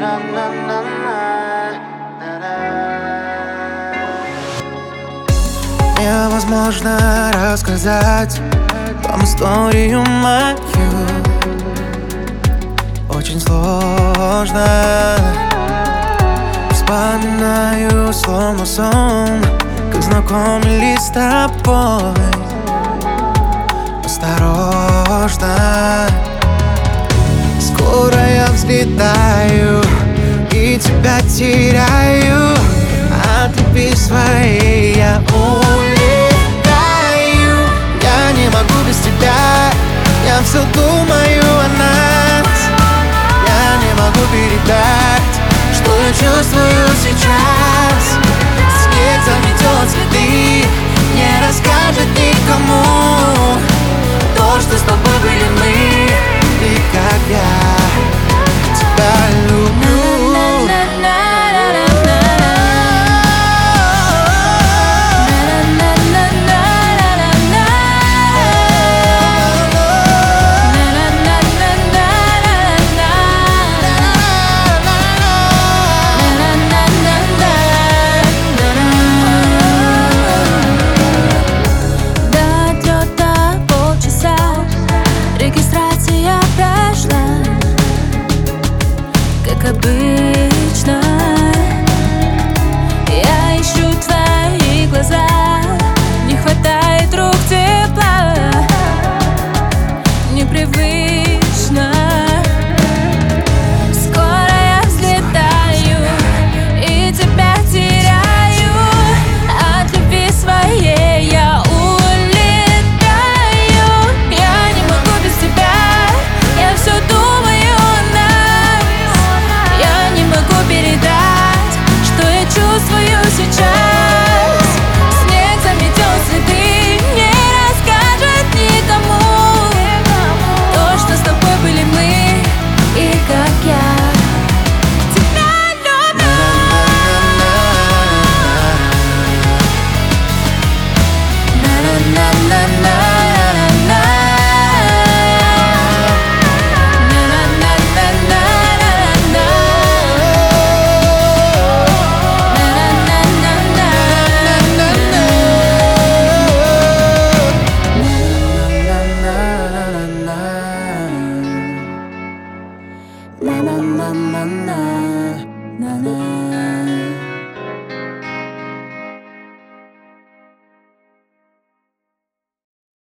Невозможно рассказать вам историю мою. Очень сложно. Вспоминаю словно сон, как знакомились с тобой. Осторожно. Скоро я взлетаю и тебя теряю. От любви своей я улетаю. Я не могу без тебя. Я все думаю о нас. Я не могу передать, что я чувствую сейчас. Снег заметет цветы, не расскажет никому то, что с тобой были мы. И как я тебя люблю. Регистрация прошла, как обычно. Я ищу твои глаза, не хватает рук тепла, непривычно. Скоро я взлетаю и тебя теряю. От любви своей я сейчас. Снег заметет цветы, не расскажет никому то, что с тобой были мы. И как я тебя люблю. Na na na na na na na.